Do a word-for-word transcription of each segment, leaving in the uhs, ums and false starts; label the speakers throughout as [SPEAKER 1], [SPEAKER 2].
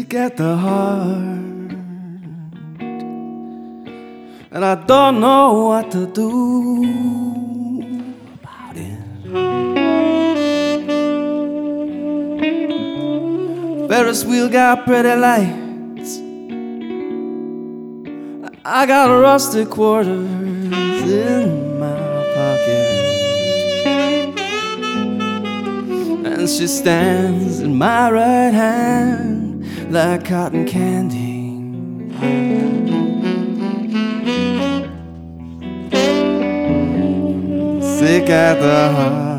[SPEAKER 1] sick at the heart, and I don't know what to do about it. Ferris wheel got pretty lights, I got rusty quarters in my pocket, and she stands in my right hand like cotton candy. Sick at the heart,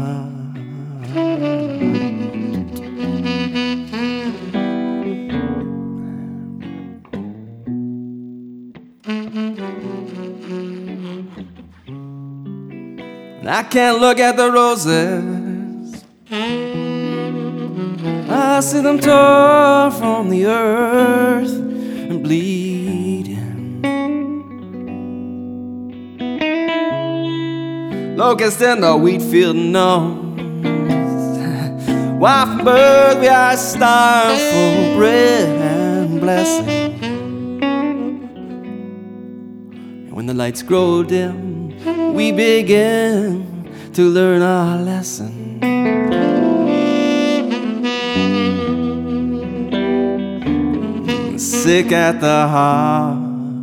[SPEAKER 1] and I can't look at the roses, I see them torn from the earth and bleeding. Locust in the wheat field knows why from birth we are starved for bread and blessing. And when the lights grow dim, we begin to learn our lesson. Sick at the heart,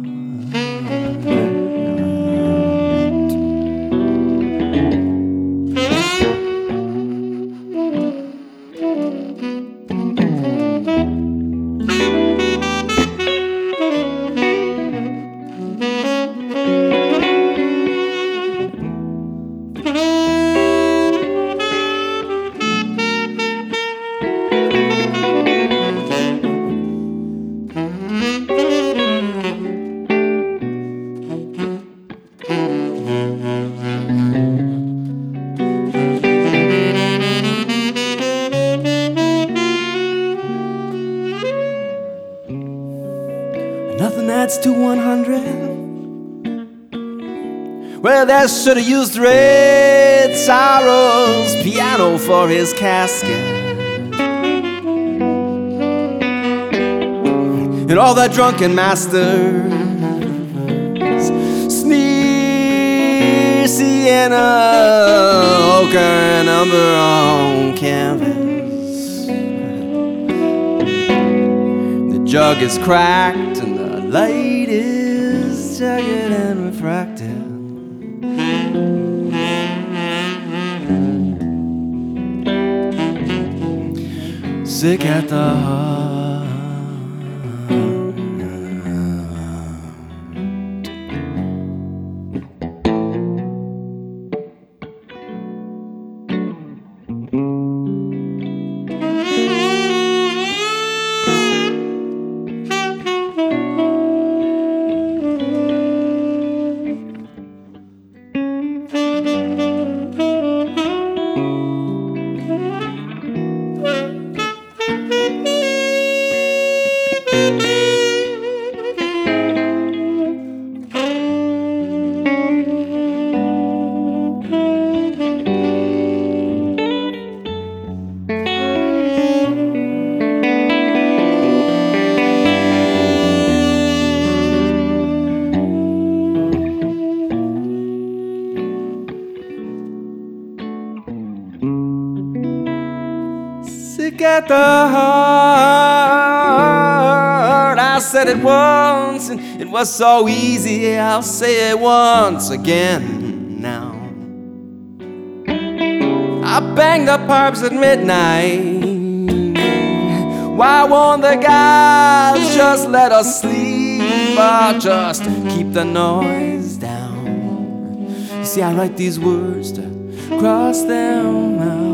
[SPEAKER 1] nothing adds to one hundred. Well, they should have used Red Sorrow's piano for his casket, and all the drunken masters sneer sienna, ochre, and umber on canvas. The jug is cracked and the light is jagged and refracted. Sick at the heart. Sick at the heart, I said it once and it was so easy, I'll say it once again now. I banged the pipes at midnight, why won't the guys just let us sleep, or just keep the noise down? You see, I write these words to cross them out.